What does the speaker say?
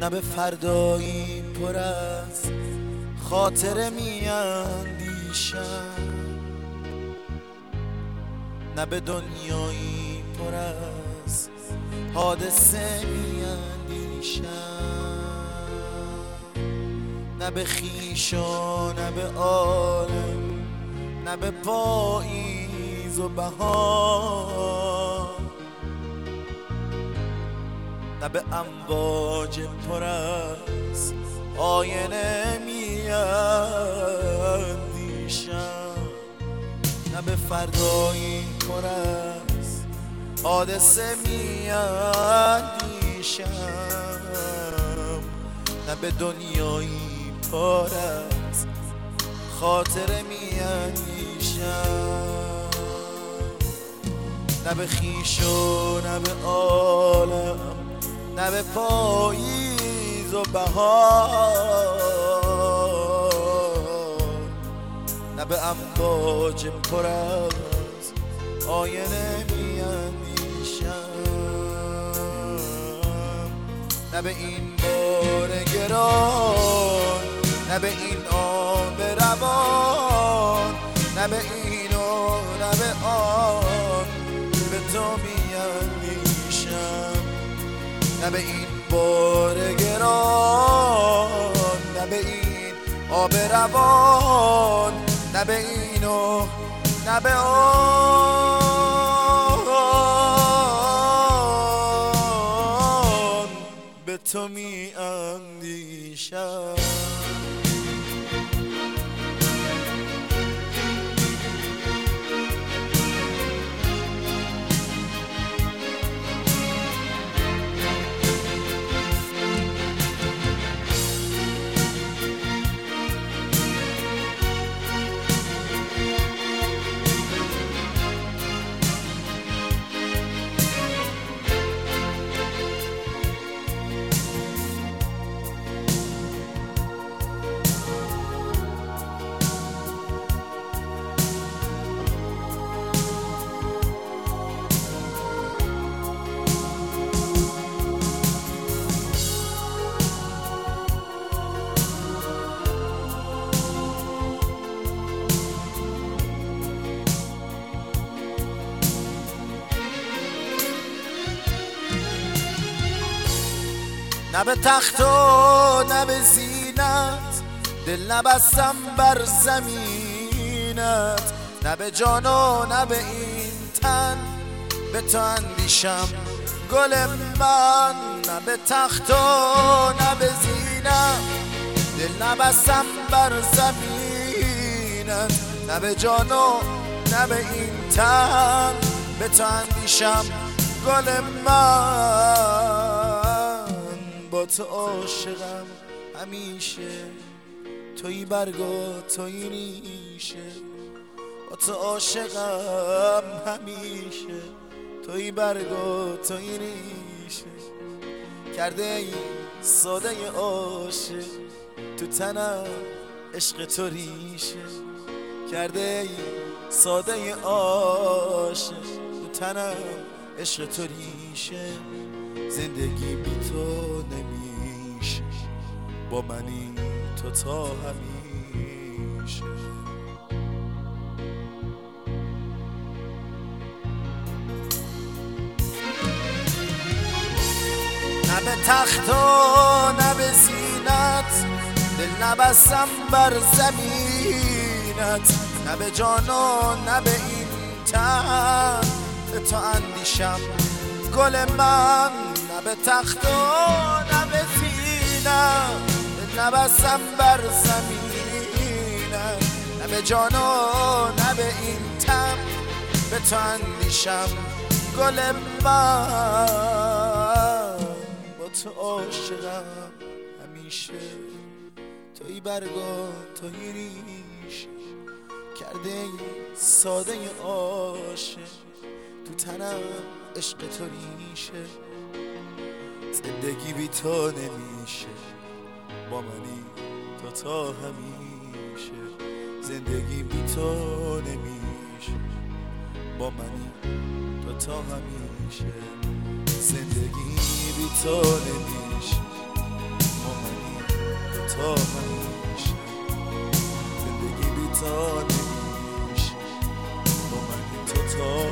نه به فردایی پر از خاطره میاندیشم، نه به دنیایی پر از حادثه میاندیشم، نه به خویش و نه به عالم، نه به پاییز و بهار، نه به امواج پر از آینه میاندیشم، نه به فردایی پر از حادثه میاندیشم، نه به دنیایی پر از خاطره میاندیشم، نه به خویش و نه به عالم، نه به پاییز و بهار، نه به امواج پر از آینه میاندیشم، نه به این بار گران، نه به این آب روان، نه به این و نه به آن، به تو میاندیشم، نه به این بار گران، نه به این آب روان، نه به این و نه به آن، به تو میاندیشم. نه به تخت و نه به زینت دل نبستم بر زمینت، نه به جان و نه به این تن به تو اندیشم گل من، نه به تخت و نه به زینت دل نبستم بر زمینت، نه به جان و نه به این تن به تو اندیشم گل من. با تو عاشقم همیشه، تویی برگ و تویی ریشه، با تو عاشقم همیشه، تویی برگ و تویی ریشه، کرده ای ساده عاشق تو تنم عشق تو ریشه، کرده ای ساده عاشق تو تنم عشق تو ریشه، زندگی بی تو نمیشه، با منی تو تا همیشه. نه به تخت و نه به زینت دل نبستم بر زمینت، نه به جان و نه به این تن به تو اندیشم گل من، نه به تخت و نه به زینت دل نبستم بر زمینت، نه به جان و نه به این تن به تو اندیشم گل من. با تو عاشقم همیشه، تویی برگ و تویی ریشه، کرده ای ساده عاشق تو تنم عشق تو ریشه، زندگی بی تو نمیشه، با منی تو تا همیشه، زندگی بی تو نمیشه، با منی تو تا همیشه، زندگی بی تو نمیشه، تا نمیشه، زندگی بی تا نمیشه، با من تو تا